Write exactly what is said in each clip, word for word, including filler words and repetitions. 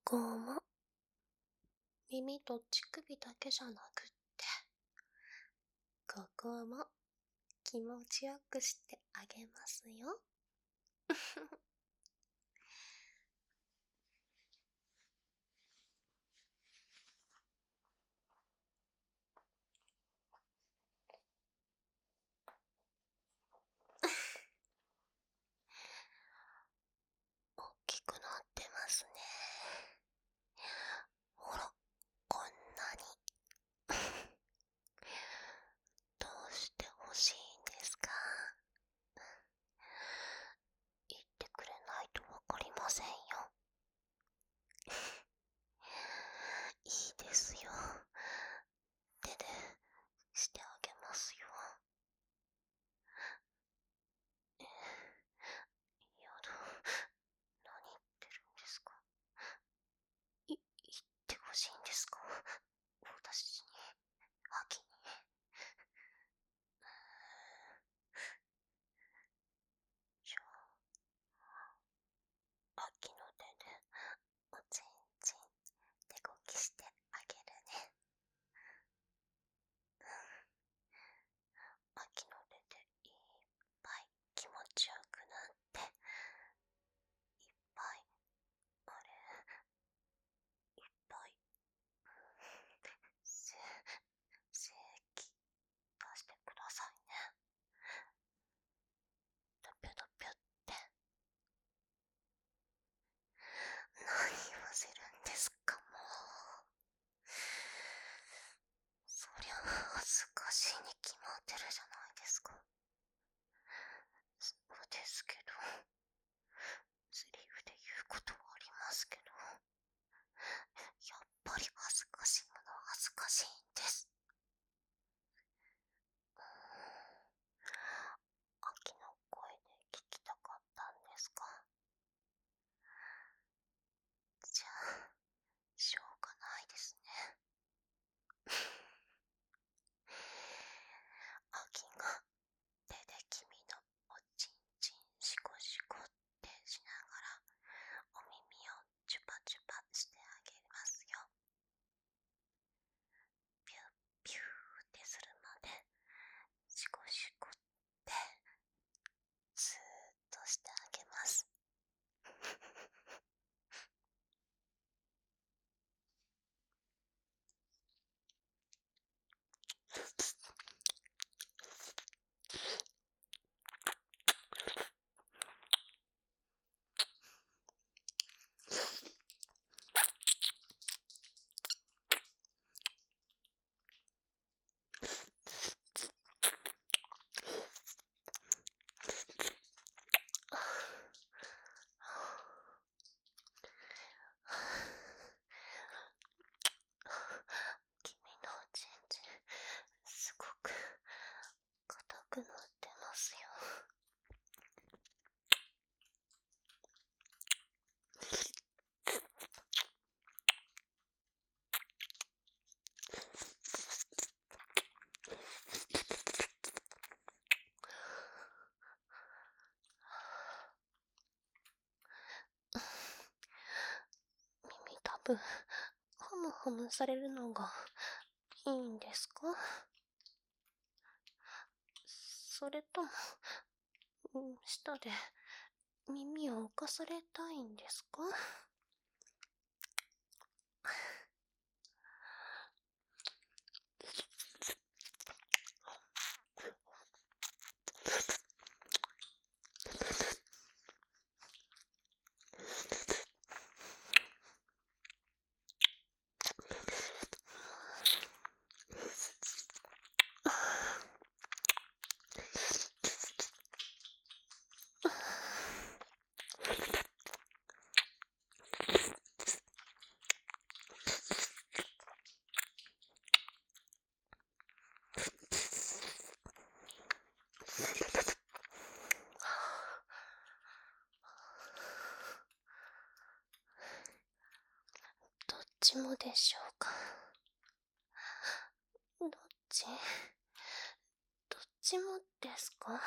こも耳と乳首だけじゃなくって、ここも気持ちよくしてあげますよ。大きくなってますね。ほら、こんなに。どうして欲しいんですか？言ってくれないとわかりませんよ。いいですよ。手でしてあげますよ。えー、やだ。何言ってるんですか？い、言ってほしいんですか？私に、秋に。じゃあ、秋の手でおちんちん手こきしてあげるね。秋の手でいっぱい気持ちよくなって、いっぱい、あれ、いっぱい、せ、精液出してくださいね。ドピョドピョって。何言わせるんですか、もう。そりゃ恥ずかしいに決まってるじゃないですか。そうですけど、セリフで言うことはありますけど、やっぱり恥ずかしいものは恥ずかしいんです。うーん、秋の声で聞きたかったんですか？じゃあ、しょうがないですね。秋が手で君のおちんちんシコシコってしながらお耳をチュパチュパしてあげますよ。ピュッピューってするまでシコシコってずーっとしてあげます。君のおちんちんすごく硬くなってますよ。耳たぶんハムハムされるのがいいんですか？それとも、舌で耳を浮かされたいんですか？どっちもでしょうか？どっち？どっちもですか？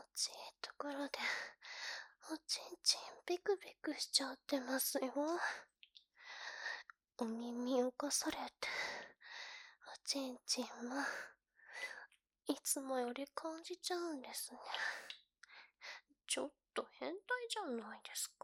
ちいところで、おちんちんビクビクしちゃってますよ。お耳をかされて、おちんちんも、いつもより感じちゃうんですね。ちょっと変態じゃないですか？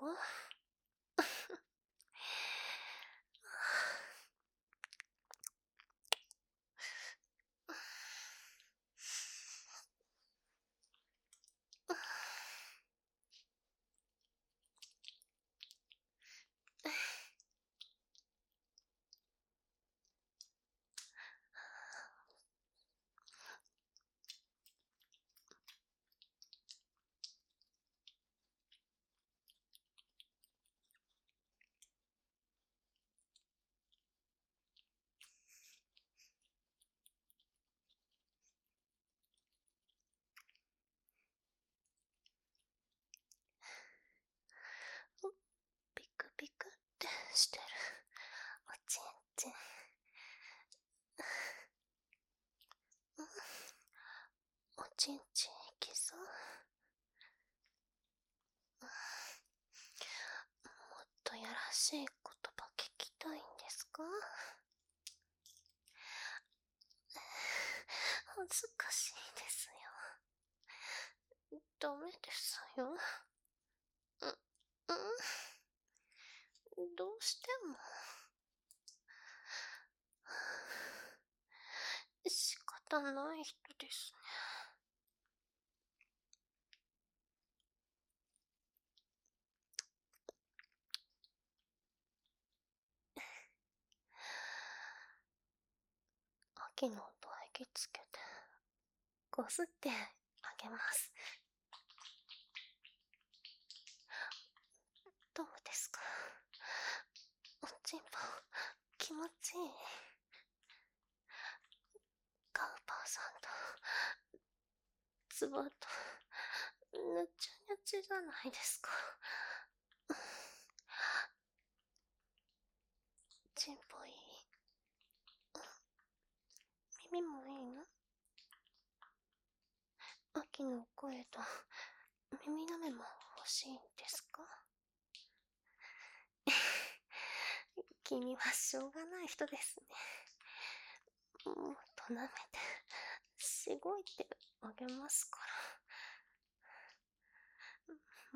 ピクピクってしてるおちんちん。おちんちんいきそう。もっとやらしい言葉聞きたいんですか？恥ずかしいですよ。ダメですよ。う、うん。どうしても。仕方ない人ですね。秋の音息つけて、こすってあげます。どうですか？おちんぽ、気持ちいい？カウパーさんと、ツバと、ぬちゃぬちゃじゃないですか。ちんぽいい？耳もいいの？秋の声と耳なめも欲しいんですか？君はしょうがない人ですね。もっと舐めて、しごいてあげますから。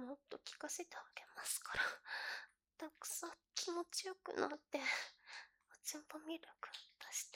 もっと聞かせてあげますから。たくさん気持ちよくなって、おちんぽミルク出して。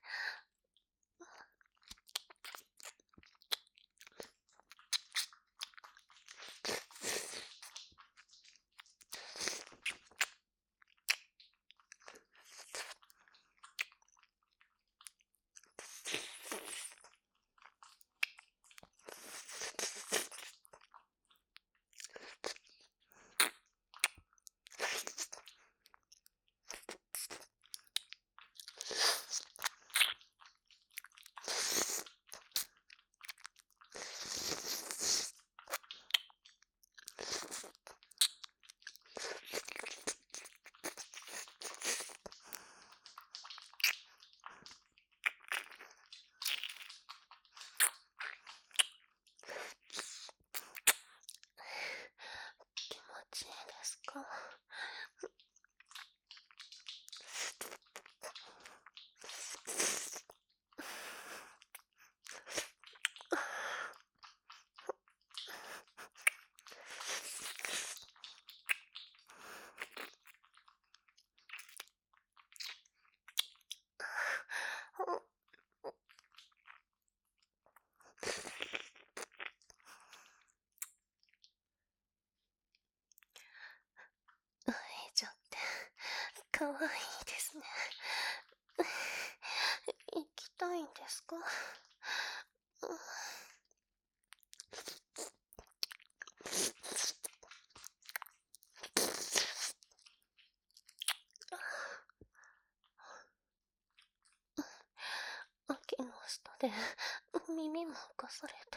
気持ちいいですか？おいちょってかわいいですね。行きたいんですか？秋の下で耳もかされて、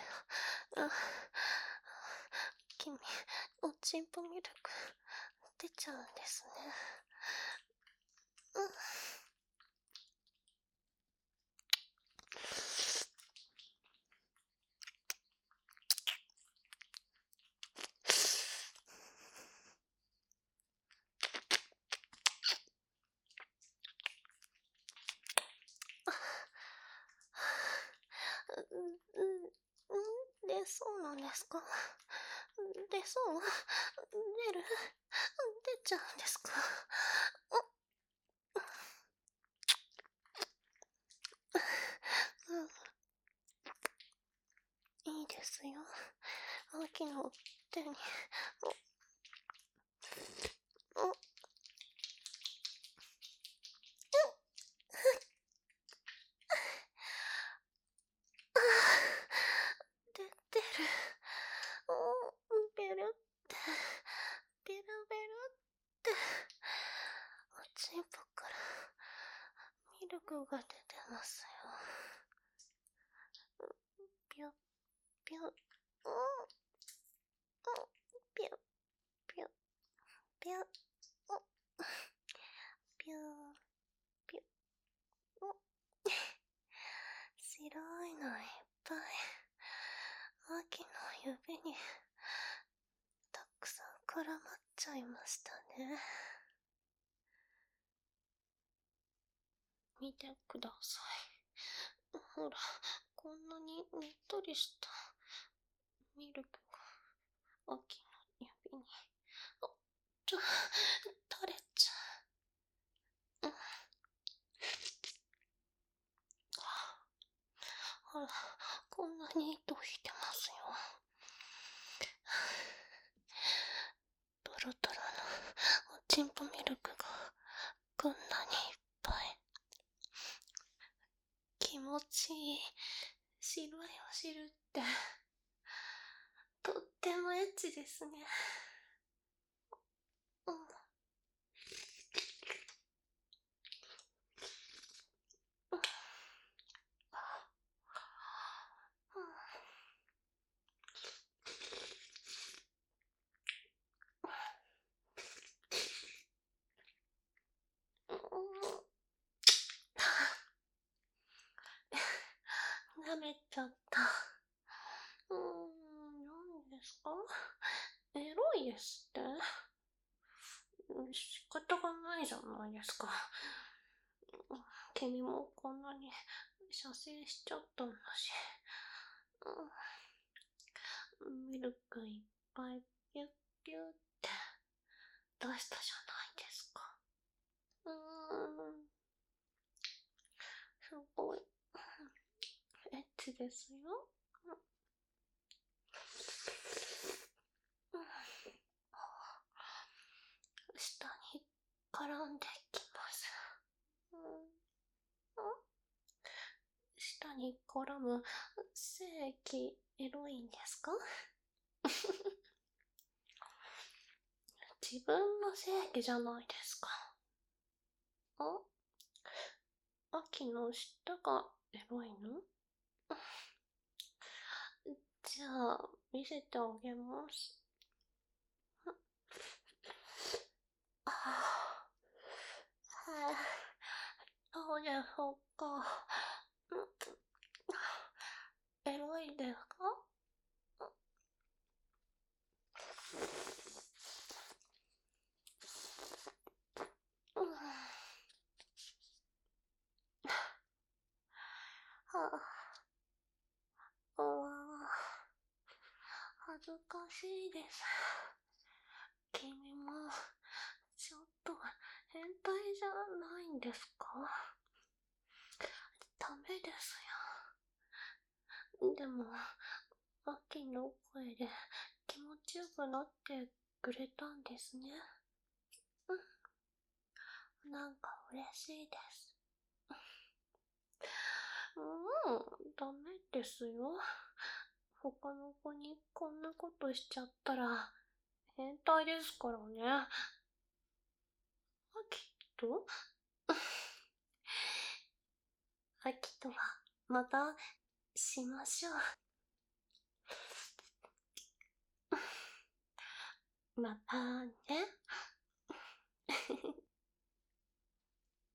君、おちんぽミルク出ちゃうんですね。 え、そうなんですか？出そう？出る？出ちゃうんですか？うん、いいですよ。秋の手に。お、お、出てる。お、ベルって、ベルベルって、おちんぽからミルクが出てますよ。ぴょ、ぴょ、お、お、ぴょ、ぴょ、ぴょ、お、ぴょ、ぴょ、お、白いのいっぱい。秋の指にたくさん絡まっちゃいましたね。見てください。ほら、こんなにねっとりしたミルクが秋の指に。あ、ちょ、垂れちゃう。うん、ほら、こんなに糸引いてますよ。トロトロのおちんぽミルクがこんなにいっぱい。気持ちいい。白いお汁ってとってもエッチですね。うん、舐めちゃった。うーん、何ですか？エロいですって？仕方がないじゃないですか。君もこんなに射精しちゃったんだし。うん、ミルクいっぱいピュッピュッって出したじゃないですか。うーん、すごいエッチですよ。うん、下に絡んできます。うん、下に絡む精液エロいんですか？自分の精液じゃないですか。あ、秋の下がエロいの？じゃあ、見せてあげます。ああ、どうでしょうか。エロいですか？うん、はあ、あ、恥ずかしいです。君もちょっと変態じゃないんですか？ダメですよ。でも、秋の声で気持ちよくなってくれたんですね。うん、なんか嬉しいです。うん、ダメですよ。他の子にこんなことしちゃったら変態ですからね。あ、きっとあきとはまたしましょう。またね。